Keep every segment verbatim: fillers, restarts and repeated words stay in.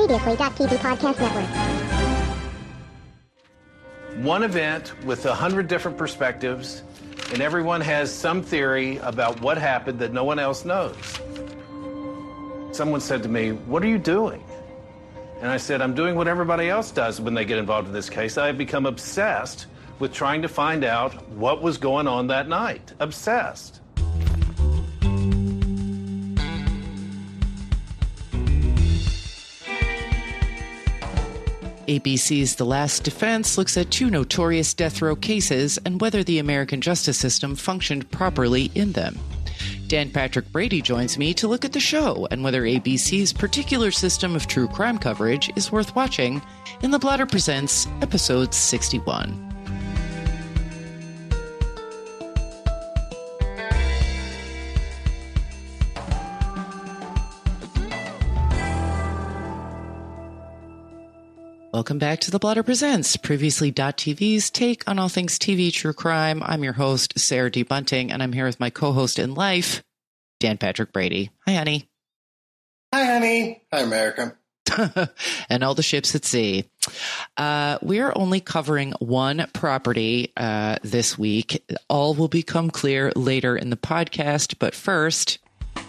Previously, T V Podcast Network. One event with a hundred different perspectives, and everyone has some theory about what happened that no one else knows. Someone said to me, "What are you doing?" And I said, "I'm doing what everybody else does when they get involved in this case. I have become obsessed with trying to find out what was going on that night." Obsessed. A B C's The Last Defense looks at two notorious death row cases and whether the American justice system functioned properly in them. Dan Patrick Brady joins me to look at the show and whether A B C's particular system of true crime coverage is worth watching in The Blotter Presents Episode sixty-one. Welcome back to The Blotter Presents, previously T V's take on all things T V true crime. I'm your host, Sarah D. Bunting, and I'm here with my co-host in life, Dan Patrick Brady. Hi, honey. Hi, honey. Hi, America. And all the ships at sea. Uh, we're only covering one property uh, this week. All will become clear later in the podcast, but first...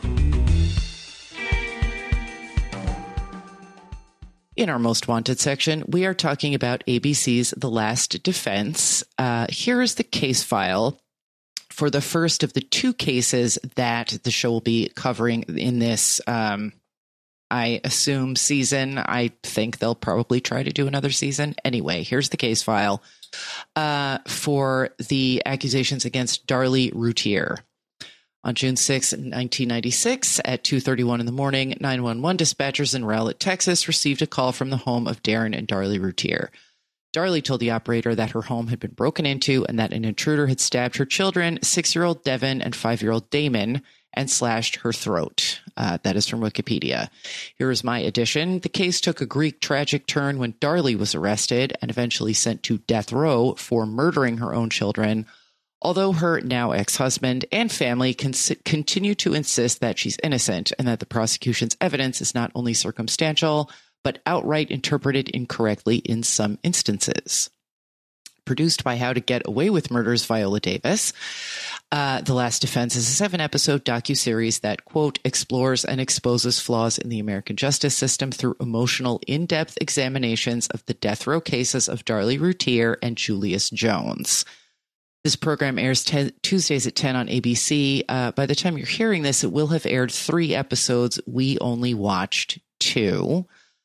In our Most Wanted section, we are talking about A B C's The Last Defense. Uh, here is the case file for the first of the two cases that the show will be covering in this, um, I assume, season. I think they'll probably try to do another season. Anyway, here's the case file uh, for the accusations against Darlie Routier. On June sixth, nineteen ninety-six, at two thirty-one in the morning, nine one one dispatchers in Rowlett, Texas, received a call from the home of Darren and Darlie Routier. Darlie told the operator that her home had been broken into and that an intruder had stabbed her children, six-year-old Devin and five-year-old Damon, and slashed her throat. Uh, that is from Wikipedia. Here is my addition. The case took a Greek tragic turn when Darlie was arrested and eventually sent to death row for murdering her own children, although her now ex-husband and family con- continue to insist that she's innocent and that the prosecution's evidence is not only circumstantial, but outright interpreted incorrectly in some instances. Produced by How to Get Away with Murder's Viola Davis, uh, The Last Defense is a seven-episode docuseries that, quote, explores and exposes flaws in the American justice system through emotional, in-depth examinations of the death row cases of Darlie Routier and Julius Jones. This program airs ten, Tuesdays at ten on A B C. Uh, by the time you're hearing this, it will have aired three episodes. We only watched two.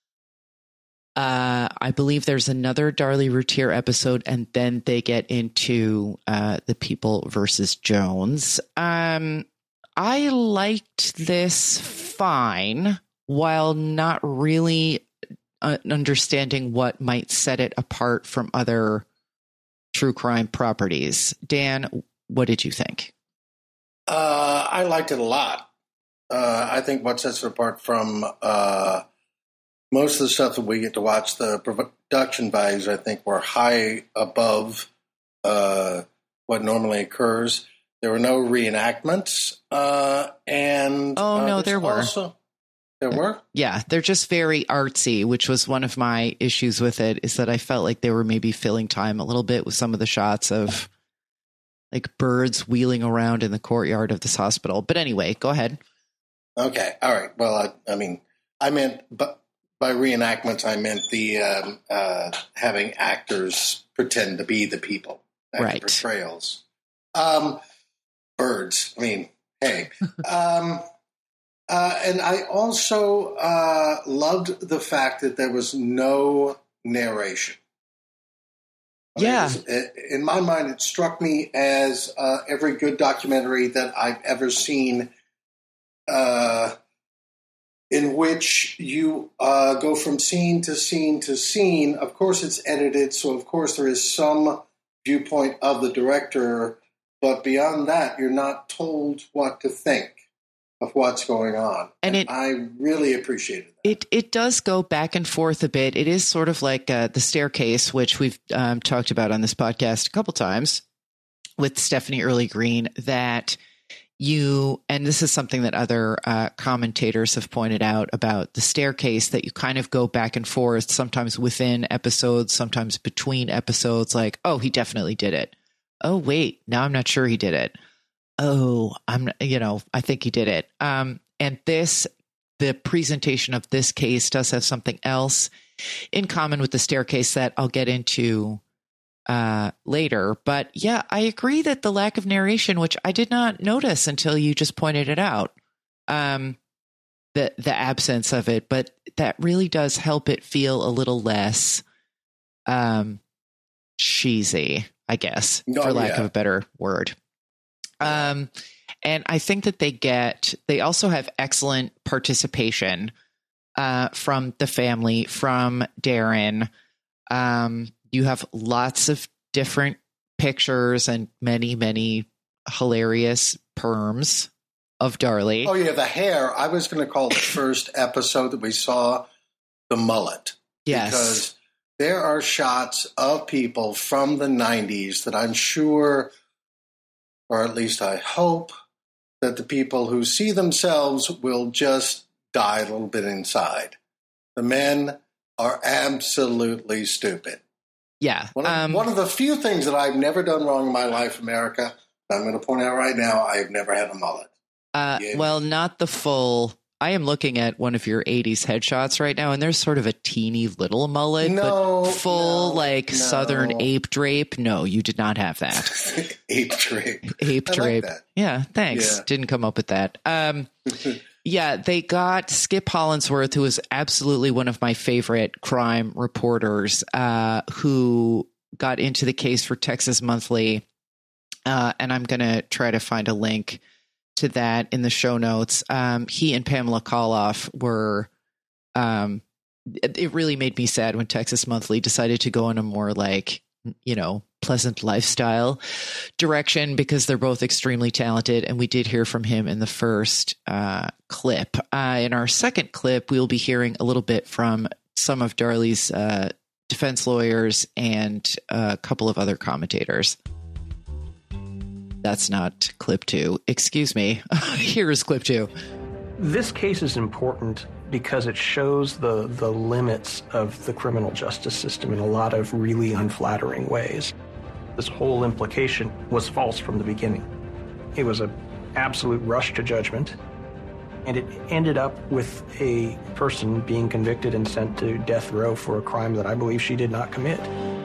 Uh, I believe there's another Darlie Routier episode, and then they get into uh, the People versus Jones. Um, I liked this fine, while not really uh, understanding what might set it apart from other true crime properties. Dan, what did you think? Uh, I liked it a lot. Uh, I think what sets it apart from uh, most of the stuff that we get to watch, the production values, I think, were high above uh, what normally occurs. There were no reenactments. Uh, and Oh, uh, no, there were. Also, there were? Yeah, they're just very artsy, which was one of my issues with it, is that I felt like they were maybe filling time a little bit with some of the shots of like birds wheeling around in the courtyard of this hospital. But anyway, go ahead. Okay. All right. Well, I, I mean, I meant, but by reenactments, I meant the um, uh, having actors pretend to be the people. Right. Portrayals. Um, birds. I mean, hey. um, Uh, and I also uh, loved the fact that there was no narration. I mean, Yeah. it was, it, in my mind, it struck me as uh, every good documentary that I've ever seen uh, in which you uh, go from scene to scene to scene. Of course, it's edited, so of course there is some viewpoint of the director, but beyond that, you're not told what to think of what's going on. And, and it, I really appreciated that. It it does go back and forth a bit. It is sort of like uh, The Staircase, which we've um, talked about on this podcast a couple times with Stephanie Early Green, that you, and this is something that other uh, commentators have pointed out about the staircase, that you kind of go back and forth, sometimes within episodes, sometimes between episodes, like, oh, he definitely did it. Oh, wait, now I'm not sure he did it. Oh, I'm, you know, I think he did it. Um, and this, the presentation of this case does have something else in common with the staircase that I'll get into uh, later. But yeah, I agree that the lack of narration, which I did not notice until you just pointed it out, um, the, the absence of it, but that really does help it feel a little less um, cheesy, I guess, oh, for lack yeah. of a better word. Um, and I think that they get, they also have excellent participation uh, from the family, from Darren. Um, you have lots of different pictures and many, many hilarious perms of Darlie. Oh, yeah, the hair. I was going to call the first episode that we saw the mullet. Yes. Because there are shots of people from the nineties that I'm sure, or at least I hope, that the people who see themselves will just die a little bit inside. The men are absolutely stupid. Yeah. One of, um, one of the few things that I've never done wrong in my life, America, I'm going to point out right now, I have never had a mullet. uh, Yeah. well, not the full. I am looking at one of your eighties headshots right now, and there's sort of a teeny little mullet, No, but full, no, like, no. Southern ape drape. No, you did not have that. Ape drape. Ape I like drape. that. Yeah, thanks. Yeah. Didn't come up with that. Um, yeah, they got Skip Hollandsworth, who is absolutely one of my favorite crime reporters, uh, who got into the case for Texas Monthly. Uh, and I'm going to try to find a link to that in the show notes. Um, he and Pamela Koloff were, um, it, it really made me sad when Texas Monthly decided to go in a more, like, you know, pleasant lifestyle direction, because they're both extremely talented. And we did hear from him in the first uh, clip. Uh, in our second clip, we'll be hearing a little bit from some of Darlie's uh, defense lawyers and a couple of other commentators. That's not clip two. Excuse me. Here is clip two. This case is important because it shows the, the limits of the criminal justice system in a lot of really unflattering ways. This whole implication was false from the beginning. It was an absolute rush to judgment, and it ended up with a person being convicted and sent to death row for a crime that I believe she did not commit.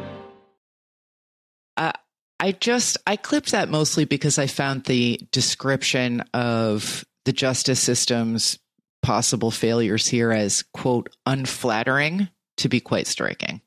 Uh, I just, I clipped that mostly because I found the description of the justice system's possible failures here as, quote, unflattering to be quite striking.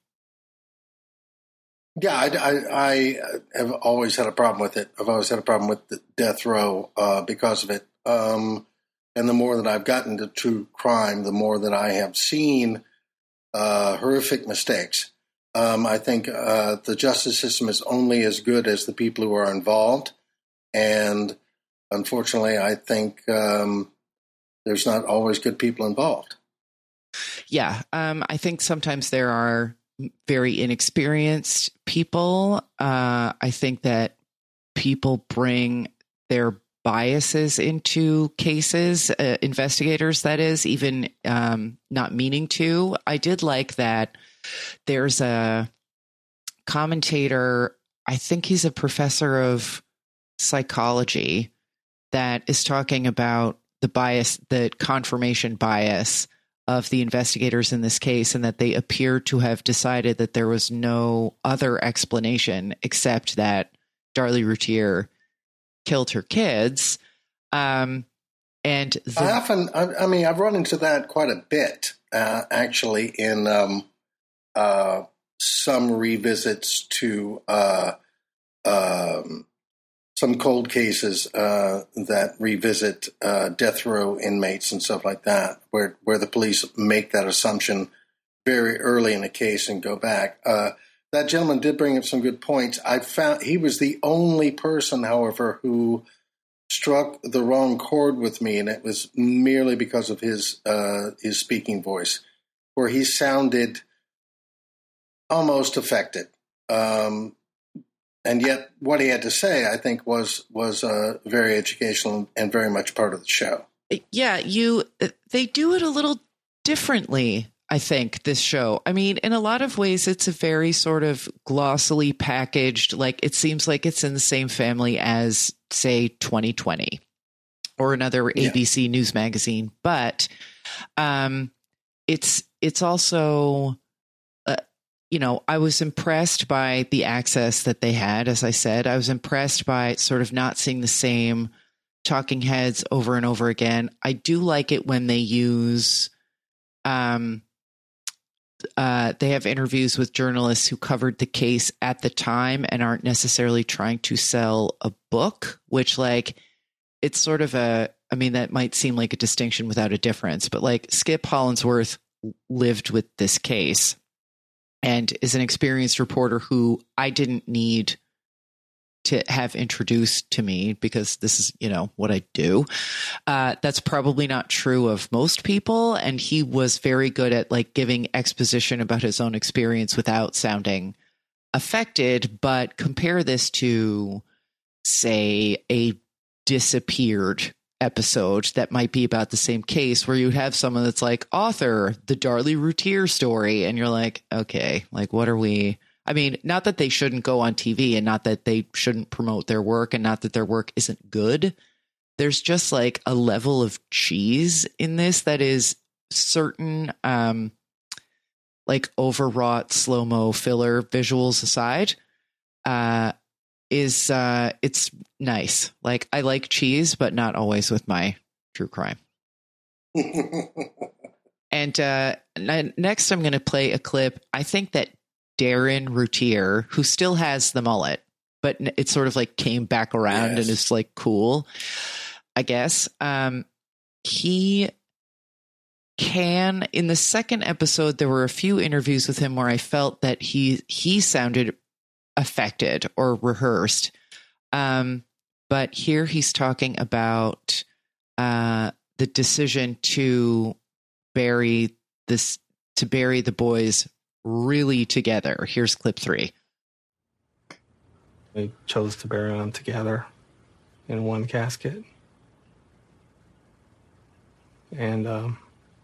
Yeah, I, I, I have always had a problem with it. I've always had a problem with the death row uh, because of it. Um, and the more that I've gotten to true crime, the more that I have seen uh, horrific mistakes. Um, I think uh, the justice system is only as good as the people who are involved. And unfortunately, I think um, there's not always good people involved. Yeah, um, I think sometimes there are very inexperienced people. Uh, I think that people bring their biases into cases, uh, investigators, that is, even um, not meaning to. I did like that there's a commentator, I think he's a professor of psychology, that is talking about the bias, the confirmation bias of the investigators in this case, and that they appear to have decided that there was no other explanation except that Darlie Routier killed her kids. Um, and the- I often, I, I mean, I've run into that quite a bit, uh, actually, in um, uh, some revisits to uh, um, some cold cases uh, that revisit uh, death row inmates and stuff like that, where where the police make that assumption very early in a case and go back. Uh, that gentleman did bring up some good points. I found he was the only person, however, who struck the wrong chord with me, and it was merely because of his uh, his speaking voice, where he sounded almost affected. Um, And yet what he had to say, I think, was was uh, very educational and very much part of the show. Yeah, you they do it a little differently, I think, this show. I mean, in a lot of ways, it's a very sort of glossily packaged, like it seems like it's in the same family as, say, twenty twenty or another yeah. A B C News magazine. But um, it's it's also, uh, you know, I was impressed by the access that they had. As I said, I was impressed by sort of not seeing the same talking heads over and over again. I do like it when they use, um, uh, they have interviews with journalists who covered the case at the time and aren't necessarily trying to sell a book, which like, it's sort of a, I mean, that might seem like a distinction without a difference, but like Skip Hollandsworth lived with this case and is an experienced reporter who I didn't need to have introduced to me because this is, you know, what I do. Uh, that's probably not true of most people. And he was very good at like giving exposition about his own experience without sounding affected. But compare this to, say, a disappeared episode that might be about the same case where you have someone that's like, author, the Darlie Routier story. And you're like, okay, like, what are we... I mean, not that they shouldn't go on T V and not that they shouldn't promote their work and not that their work isn't good. There's just like a level of cheese in this that is certain, um, like overwrought slow-mo filler visuals aside, uh, is, uh, it's nice. Like I like cheese, but not always with my true crime. And, uh, n- next I'm going to play a clip. I think that Darren Routier, who still has the mullet, but it sort of like came back around yes. and is like cool, I guess. Um, he can, in the second episode, there were a few interviews with him where I felt that he, he sounded affected or rehearsed. Um, but here he's talking about uh, the decision to bury this, to bury the boys really together. Here's clip three. We chose to bury them together in one casket. And um,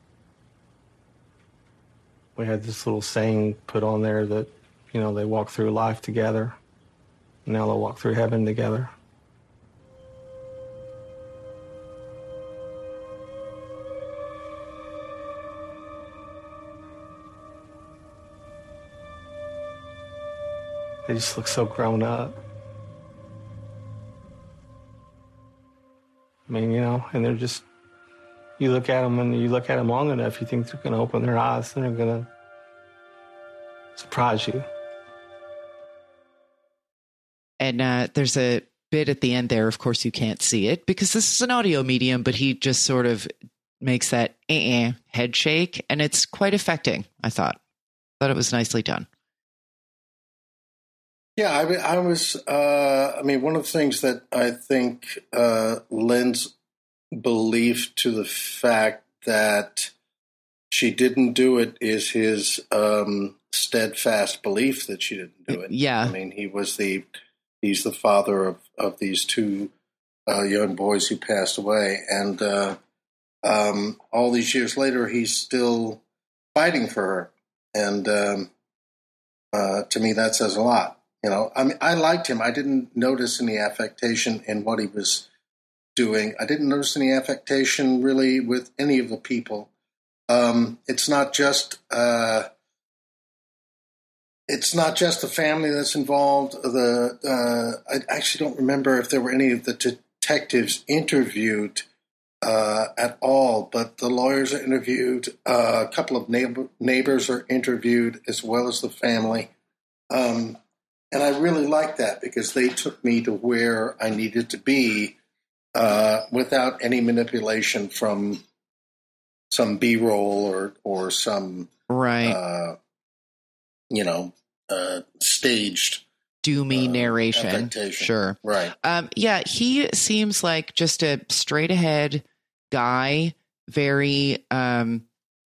we had this little saying put on there that, you know, they walk through life together. And now they'll walk through heaven together. They just look so grown up. I mean, you know, and they're just, you look at them and you look at them long enough, you think they're going to open their eyes and they're going to surprise you. And uh, there's a bit at the end there, of course you can't see it because this is an audio medium, but he just sort of makes that eh-eh head shake and it's quite affecting, I thought. Thought it was nicely done. Yeah, I, I was, uh, I mean, one of the things that I think uh, lends belief to the fact that she didn't do it is his um, steadfast belief that she didn't do it. Yeah. I mean, he was the, he's the father of, of these two uh, young boys who passed away. And uh, um, all these years later, he's still fighting for her. And um, uh, to me, that says a lot. You know, I mean, I liked him. I didn't notice any affectation in what he was doing. I didn't notice any affectation really with any of the people. Um, it's not just uh, it's not just the family that's involved. The uh, I actually don't remember if there were any of the detectives interviewed uh, at all, but the lawyers are interviewed. Uh, a couple of neighbor, neighbors are interviewed as well as the family. Um, And I really liked that because they took me to where I needed to be uh, without any manipulation from some B-roll or or some right, uh, you know, uh, staged doomy uh, narration. Sure, right. Um, yeah, he seems like just a straight ahead guy. Very, um,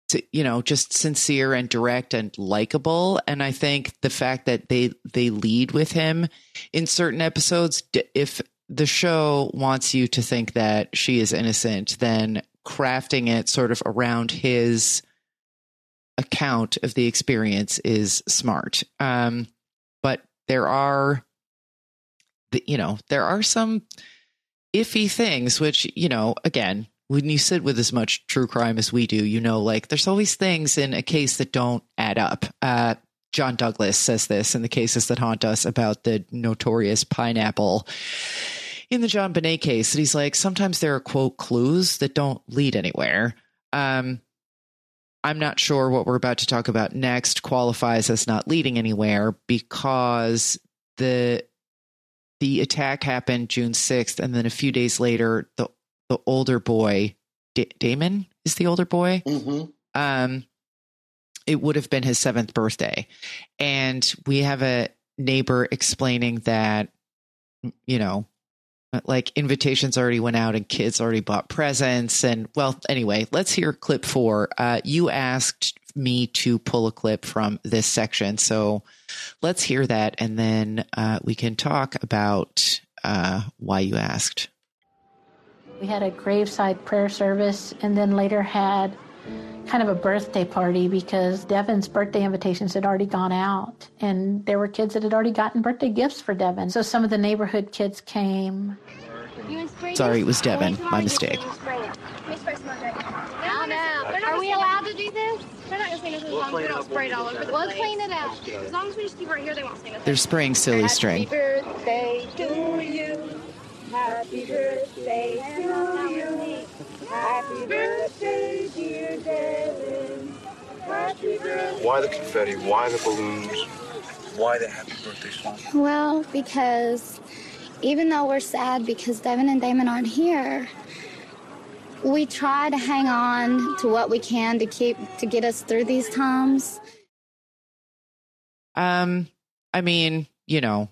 you know, just sincere and direct and likable. And I think the fact that they they lead with him in certain episodes, if the show wants you to think that she is innocent, then crafting it sort of around his account of the experience is smart. Um, but there are, you know, there are some iffy things, which, you know, again, when you sit with as much true crime as we do, you know, like there's always things in a case that don't add up. Uh, John Douglas says this in The Cases That Haunt Us about the notorious pineapple in the John Bonet case. That he's like, sometimes there are, quote, clues that don't lead anywhere. Um, I'm not sure what we're about to talk about next qualifies as not leading anywhere, because the the attack happened June sixth, and then a few days later, the the older boy, D- Damon is the older boy. Mm-hmm. Um, it would have been his seventh birthday, and we have a neighbor explaining that, you know, like invitations already went out and kids already bought presents. And well, anyway, let's hear clip four. Uh, you asked me to pull a clip from this section, so let's hear that, and then uh, we can talk about uh, why you asked. We had a graveside prayer service, and then later had kind of a birthday party, because Devin's birthday invitations had already gone out, and there were kids that had already gotten birthday gifts for Devin. So some of the neighborhood kids came. Sorry, it was Devin. My mistake. Are we allowed to do this? They're not going to sing us as long as we don't spray it all over the place. We'll clean it up. As long as we just keep it right here, they won't sing us. They're spraying silly string. Happy birthday to you. Happy birthday to you. Happy birthday, dear Devin. Happy birthday. Why the confetti? Why the balloons? Why the happy birthday song? Well, because even though we're sad because Devin and Damon aren't here, we try to hang on to what we can to keep to get us through these times. Um, I mean, you know,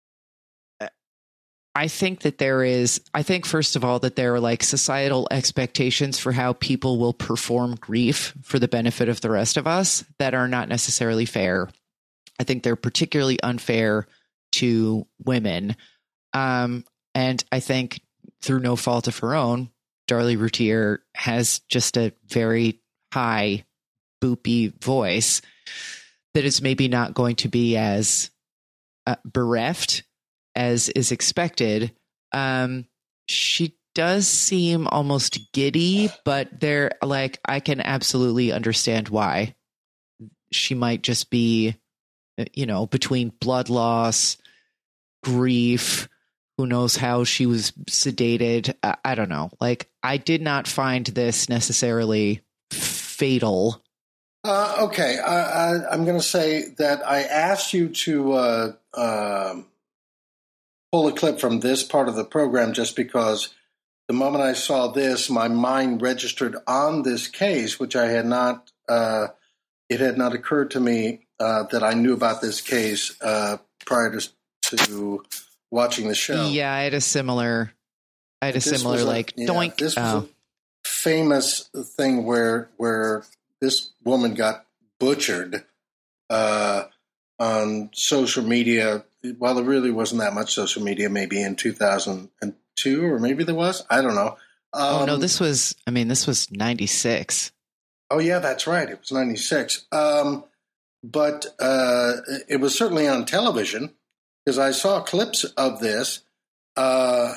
I think that there is, I think, first of all, that there are like societal expectations for how people will perform grief for the benefit of the rest of us that are not necessarily fair. I think they're particularly unfair to women. Um, and I think through no fault of her own, Darlie Routier has just a very high, boopy voice that is maybe not going to be as uh, bereft as is expected. Um, she does seem almost giddy, but they're like, I can absolutely understand why. She might just be, you know, between blood loss, grief, who knows how she was sedated. I, I don't know. Like, I did not find this necessarily fatal. Uh, okay. I, I, I'm going to say that I asked you to uh, um, pull a clip from this part of the program just because the moment I saw this, my mind registered on this case, which I had not, uh, it had not occurred to me uh, that I knew about this case uh, prior to, to watching the show. Yeah, I had a similar, I had a this similar a, like yeah, doink. This was oh. a famous thing where where this woman got butchered uh, on social media. Well, there really wasn't that much social media, maybe in two thousand two, or maybe there was. I don't know. Um, oh, no, this was, I mean, this was ninety-six. Oh, yeah, that's right. It was ninety-six. Um, but uh, it was certainly on television because I saw clips of this. Uh,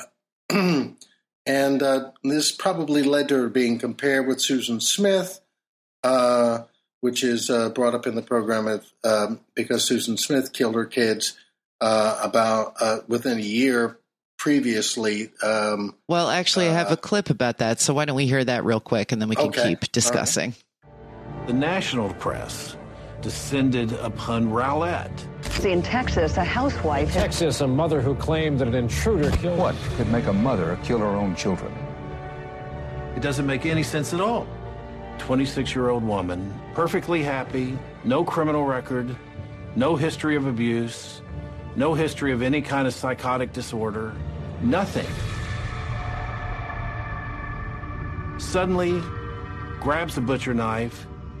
and uh, this probably led to her being compared with Susan Smith, uh, which is uh, brought up in the program of, um, because Susan Smith killed her kids uh, about uh, within a year previously. Um, well, actually, I have uh, a clip about that, so why don't we hear that real quick, and then we can okay. keep discussing. Right. The national press descended upon Rowlett. In Texas, a housewife... In Texas, a mother who claimed that an intruder killed... What could make a mother kill her own children? It doesn't make any sense at all. twenty-six-year-old woman, perfectly happy, no criminal record, no history of abuse, no history of any kind of psychotic disorder, nothing. Suddenly, grabs a butcher knife,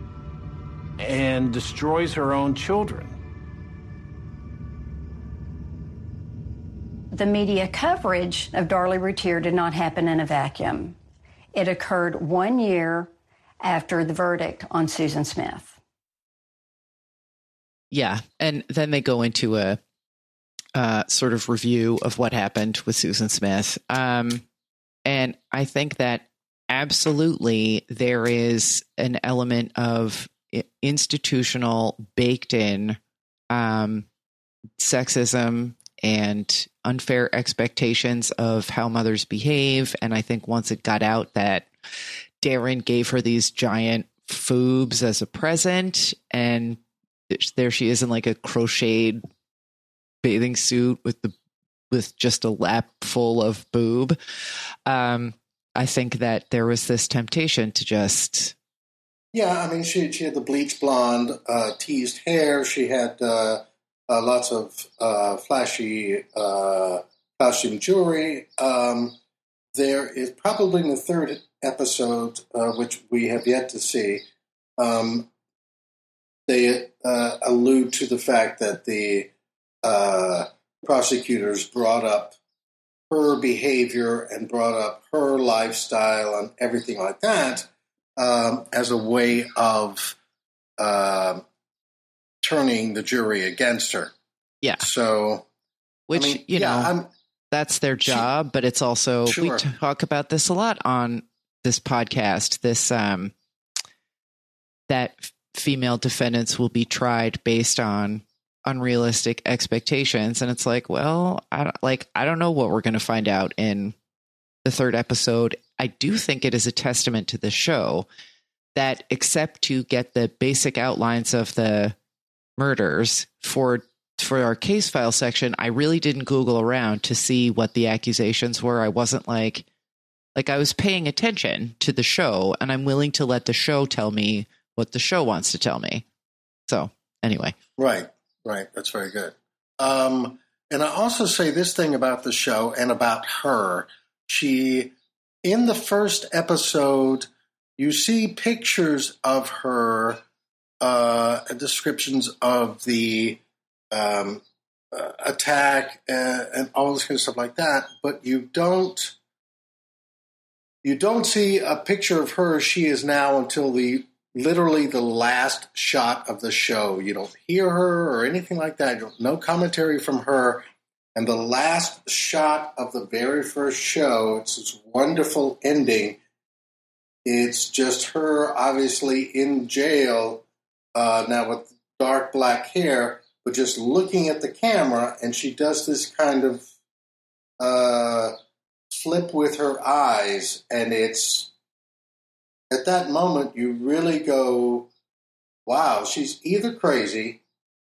and destroys her own children. The media coverage of Darlie Routier did not happen in a vacuum. It occurred one year after the verdict on Susan Smith. Yeah, and then they go into a uh, sort of review of what happened with Susan Smith. Um, and I think that absolutely there is an element of institutional, baked-in um, sexism and unfair expectations of how mothers behave. And I think once it got out that Darren gave her these giant foobs as a present, and there she is in like a crocheted bathing suit with the with just a lap full of boob. Um, I think that there was this temptation to just. Yeah, I mean, she she had the bleach blonde, uh, teased hair. She had uh, uh, lots of uh, flashy uh, costume jewelry. Um, there is probably in the third episode, uh, which we have yet to see, um, they uh, allude to the fact that the uh, prosecutors brought up her behavior and brought up her lifestyle and everything like that um, as a way of uh, turning the jury against her. Yeah. So, which, I mean, you yeah, know, I'm, that's their job, she, but it's also, sure. we talk about this a lot on this podcast, this, um, that female defendants will be tried based on unrealistic expectations. And it's like, well, I don't like, I don't know what we're going to find out in the third episode. I do think it is a testament to the show that, except to get the basic outlines of the murders for, for our case file section, I really didn't Google around to see what the accusations were. I wasn't like, like I was paying attention to the show, and I'm willing to let the show tell me what the show wants to tell me. So anyway. Right, right. That's very good. Um, and I also say this thing about the show and about her. She, in the first episode, you see pictures of her, uh, descriptions of the um, uh, attack uh, and all this kind of stuff like that, but you don't, you don't see a picture of her. She is now until the literally the last shot of the show. You don't hear her or anything like that. You don't, no commentary from her. And the last shot of the very first show, it's this wonderful ending. It's just her, obviously, in jail, uh, now with dark black hair, but just looking at the camera, and she does this kind of uh, flip with her eyes, and it's, at that moment, you really go, wow, she's either crazy.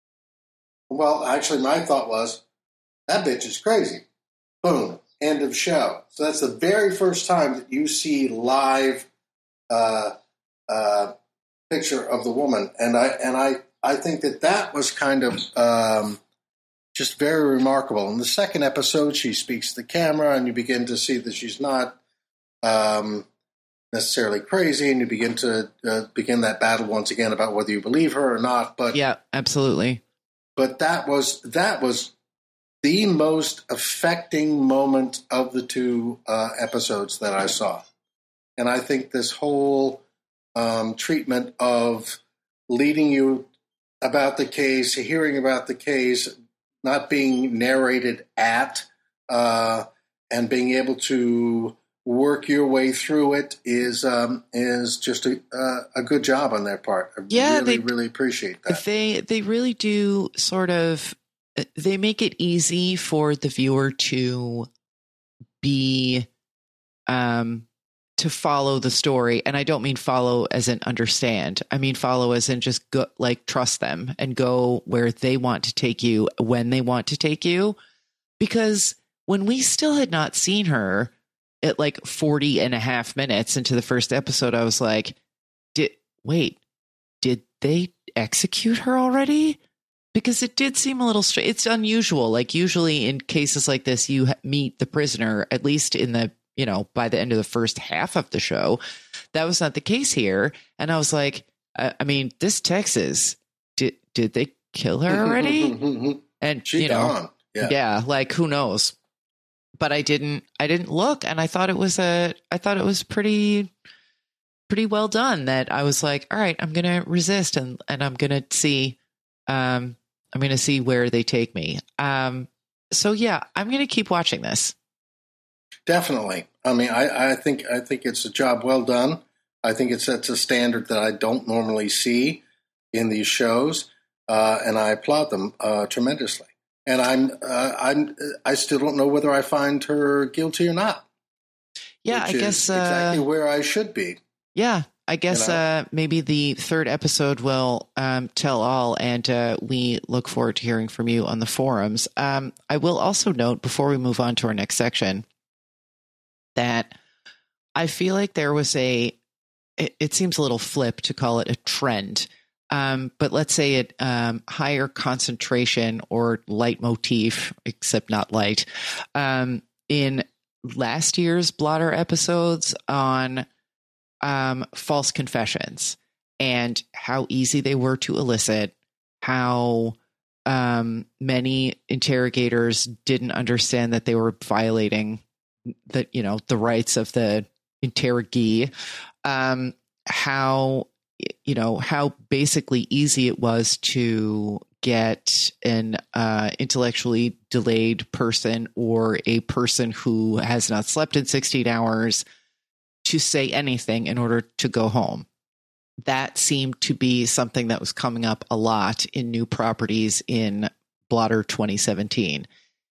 Well, actually, my thought was, that bitch is crazy. Boom. End of show. So that's the very first time that you see live uh, uh, picture of the woman. And I and I, I think that that was kind of um, just very remarkable. In the second episode, she speaks to the camera, and you begin to see that she's not um, necessarily crazy, and you begin to uh, begin that battle once again about whether you believe her or not. But yeah, absolutely. But that was that was the most affecting moment of the two uh, episodes that I saw. And I think this whole um, treatment of leading you about the case, hearing about the case, not being narrated at, uh, and being able to work your way through it is um, is just a, uh, a good job on their part. I yeah, really, they, really appreciate that. They, they really do sort of... They make it easy for the viewer to be, um, to follow the story. And I don't mean follow as in understand. I mean follow as in just go, like trust them and go where they want to take you when they want to take you. Because when we still had not seen her at like forty and a half minutes into the first episode, I was like, did, wait, did they execute her already? Because it did seem a little strange. It's unusual. Like usually in cases like this, you meet the prisoner, at least in the, you know, by the end of the first half of the show. That was not the case here. And I was like, I, I mean, this Texas, did did they kill her already? And She's you know, gone. Yeah. yeah, like who knows? But I didn't, I didn't look, and I thought it was a, I thought it was pretty, pretty well done. That I was like, all right, I'm gonna resist, and and I'm gonna see, um, I'm gonna see where they take me. Um, so yeah, I'm gonna keep watching this. Definitely. I mean, I, I think I think it's a job well done. I think it sets a standard that I don't normally see in these shows, uh, and I applaud them uh, tremendously. And I'm uh, I'm I still don't know whether I find her guilty or not. Yeah, I guess uh, exactly where I should be. Yeah, I guess you know? uh, maybe the third episode will um, tell all, and uh, we look forward to hearing from you on the forums. Um, I will also note before we move on to our next section that I feel like there was a. It, it seems a little flip to call it a trend. Um, but let's say it um, higher concentration or leitmotif, except not light, um, in last year's Blotter episodes on um, false confessions and how easy they were to elicit, how um, many interrogators didn't understand that they were violating the, you know, the rights of the interrogee, um, how you know, how basically easy it was to get an uh, intellectually delayed person or a person who has not slept in sixteen hours to say anything in order to go home. That seemed to be something that was coming up a lot in new properties in Blotter twenty seventeen.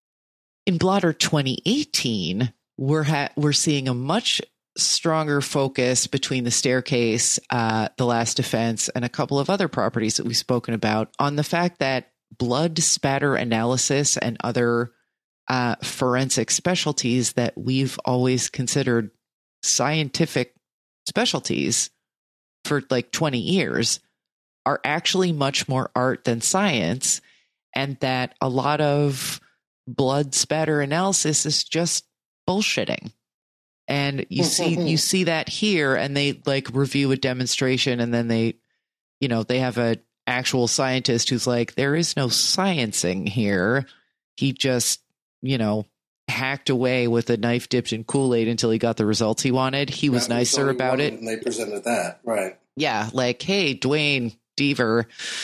In Blotter twenty eighteen, we're ha- we're seeing a much stronger focus between The Staircase, uh, The Last Defense, and a couple of other properties that we've spoken about on the fact that blood spatter analysis and other uh, forensic specialties that we've always considered scientific specialties for like twenty years are actually much more art than science, and that a lot of blood spatter analysis is just bullshitting. And you see, you see that here, and they like review a demonstration, and then they, you know, they have a actual scientist who's like, there is no sciencing here. He just, you know, hacked away with a knife dipped in Kool-Aid until he got the results he wanted. He was that nicer was about it. And they presented that, right? Yeah, like, hey, Dwayne Deaver,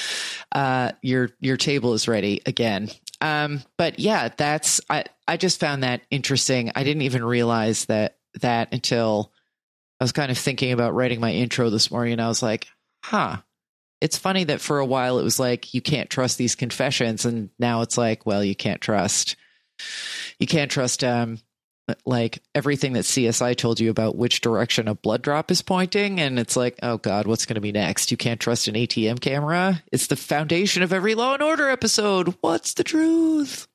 uh, your your table is ready again. Um, but yeah, that's I I just found that interesting. I didn't even realize that. that until I was kind of thinking about writing my intro this morning, and I was like, huh, it's funny that for a while it was like, you can't trust these confessions. And now it's like, well, you can't trust, you can't trust, um, like everything that C S I told you about which direction a blood drop is pointing. And it's like, oh God, what's going to be next? You can't trust an A T M camera. It's the foundation of every Law and Order episode. What's the truth?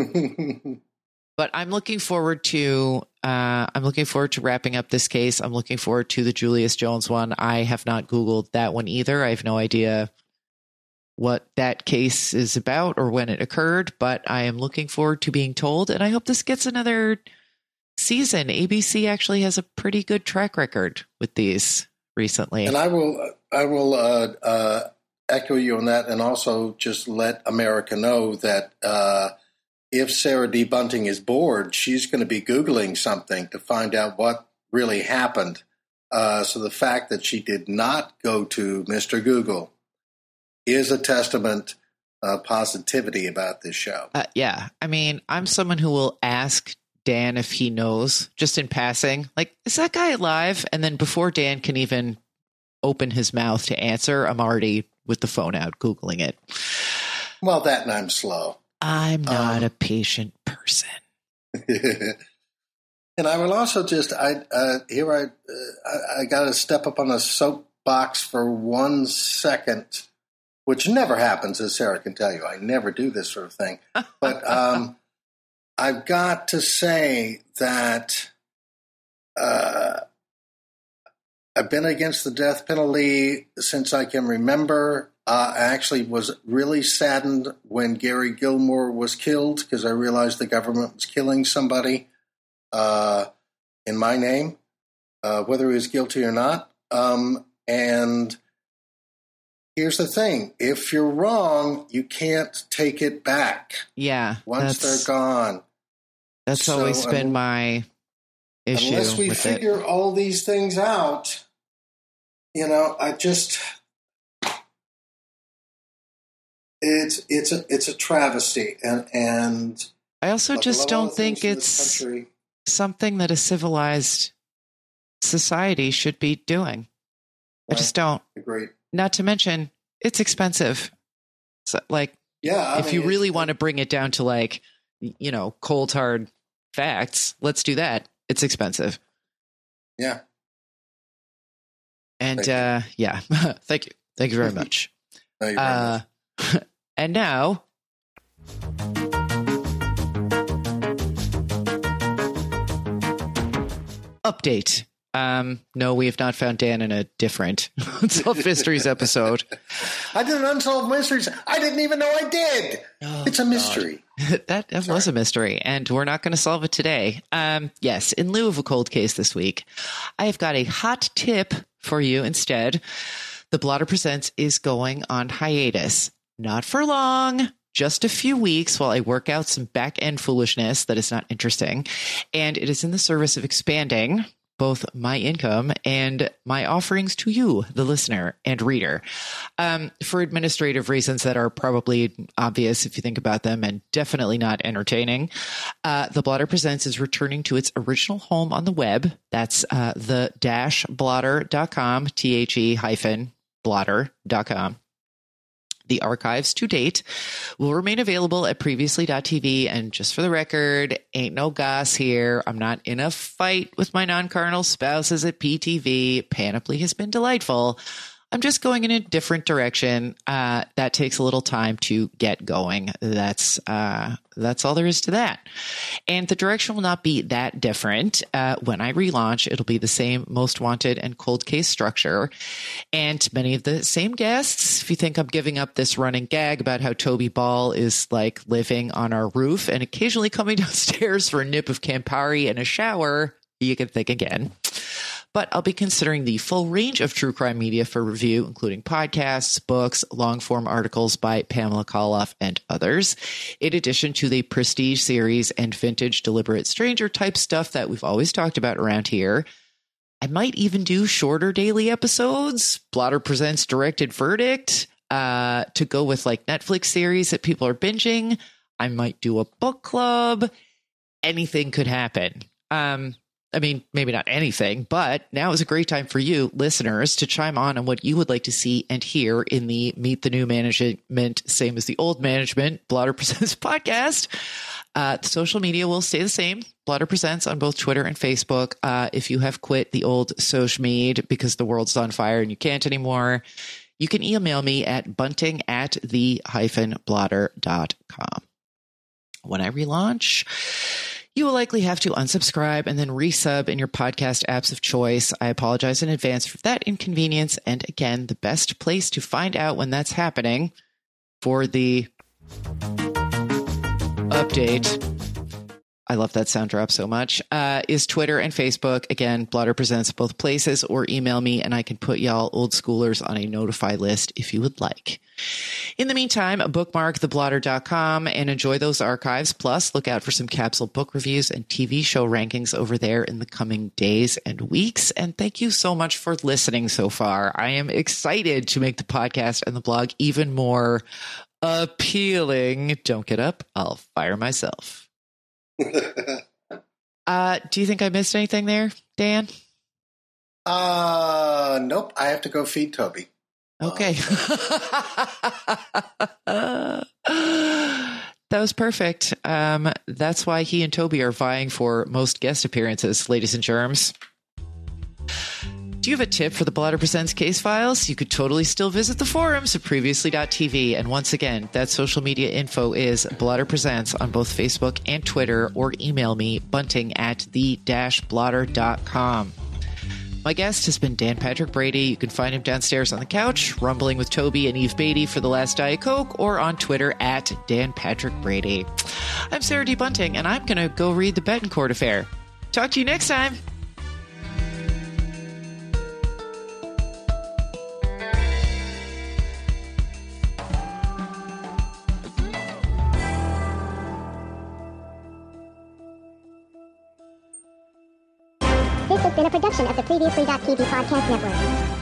But I'm looking forward to uh, I'm looking forward to wrapping up this case. I'm looking forward to the Julius Jones one. I have not Googled that one either. I have no idea what that case is about or when it occurred, but I am looking forward to being told, and I hope this gets another season. A B C actually has a pretty good track record with these recently. And I will I will uh, uh, echo you on that, and also just let America know that uh, if Sarah D. Bunting is bored, she's going to be Googling something to find out what really happened. Uh, so the fact that she did not go to Mister Google is a testament of positivity about this show. Uh, yeah. I mean, I'm someone who will ask Dan if he knows, just in passing, like, is that guy alive? And then before Dan can even open his mouth to answer, I'm already with the phone out Googling it. Well, that and I'm slow. I'm not um, a patient person. And I will also just, I uh, here I, uh, I, I got to step up on a soapbox for one second, which never happens, as Sarah can tell you. I never do this sort of thing. But um, I've got to say that uh, I've been against the death penalty since I can remember. Uh, I actually was really saddened when Gary Gilmore was killed because I realized the government was killing somebody uh, in my name, uh, whether he was guilty or not. Um, and here's the thing. If you're wrong, you can't take it back. Yeah. Once they're gone. That's So, always been um, my issue. Unless we with figure it. all these things out, you know, I just it's it's a it's a travesty, and and I also like a just lot of don't other think things in this it's country- something that a civilized society should be doing. I just don't. Agreed. Not to mention, it's expensive. So, like, Yeah, I if mean, you it's- really want to bring it down to like, you know, cold hard facts, let's do that. It's expensive. Yeah. And Thank you. uh, yeah, thank you, thank you very much. Thank you very uh, much. And now. Update. Um, no, we have not found Dan in a different Unsolved Mysteries episode. I did an Unsolved Mysteries. I didn't even know I did. Oh, it's a mystery. that that was a mystery, and we're not going to solve it today. Um, yes, in lieu of a cold case this week, I have got a hot tip for you instead. The Blotter Presents is going on hiatus. Not for long. Just a few weeks while I work out some back-end foolishness that is not interesting. And it is in the service of expanding both my income and my offerings to you, the listener and reader, um, for administrative reasons that are probably obvious if you think about them, and definitely not entertaining. Uh, the Blotter Presents is returning to its original home on the web. That's uh, the dash blotter dot com, T H E hyphen blotter dot com. The archives to date will remain available at previously dot t v. And just for the record, ain't no goss here. I'm not in a fight with my non-carnal spouses at P T V. Panoply has been delightful. I'm just going in a different direction. Uh, that takes a little time to get going. That's uh, that's all there is to that. And the direction will not be that different. Uh, when I relaunch, it'll be the same Most Wanted and Cold Case structure. And many of the same guests. If you think I'm giving up this running gag about how Toby Ball is like living on our roof and occasionally coming downstairs for a nip of Campari and a shower, you can think again. But I'll be considering the full range of true crime media for review, including podcasts, books, long-form articles by Pamela Koloff and others, in addition to the Prestige series and vintage Deliberate Stranger type stuff that we've always talked about around here. I might even do shorter daily episodes, Blotter Presents Directed Verdict, uh, to go with like Netflix series that people are binging. I might do a book club. Anything could happen. Um, I mean, maybe not anything, but now is a great time for you, listeners, to chime on on what you would like to see and hear in the Meet the New Management, same as the old management, Blotter Presents podcast. Uh, social media will stay the same. Blotter Presents on both Twitter and Facebook. Uh, if you have quit the old social media because the world's on fire and you can't anymore, you can email me at bunting at the hyphen blotter dot com. When I relaunch, you will likely have to unsubscribe and then resub in your podcast apps of choice. I apologize in advance for that inconvenience. And again, the best place to find out when that's happening for the update, I love that sound drop so much, uh, is Twitter and Facebook. Again, Blotter Presents both places, or email me and I can put y'all old schoolers on a notify list if you would like. In the meantime, bookmark the blotter dot com and enjoy those archives. Plus, look out for some capsule book reviews and T V show rankings over there in the coming days and weeks. And thank you so much for listening so far. I am excited to make the podcast and the blog even more appealing. Don't get up. I'll fire myself. uh, do you think I missed anything there, Dan? Uh, nope. I have to go feed Toby. Okay. That was perfect. Um, that's why he and Toby are vying for most guest appearances, ladies and germs. Do you have a tip for the Blotter Presents case files? You could totally still visit the forums at previously dot t v. And once again, that social media info is Blotter Presents on both Facebook and Twitter, or email me, bunting at the dash blotter dot com. My guest has been Dan Patrick Brady. You can find him downstairs on the couch, rumbling with Toby and Eve Beatty for the last Diet Coke, or on Twitter at Dan Patrick Brady. I'm Sarah D. Bunting, and I'm going to go read the Betancourt affair. Talk to you next time. been a production of the Previously T V Podcast Network.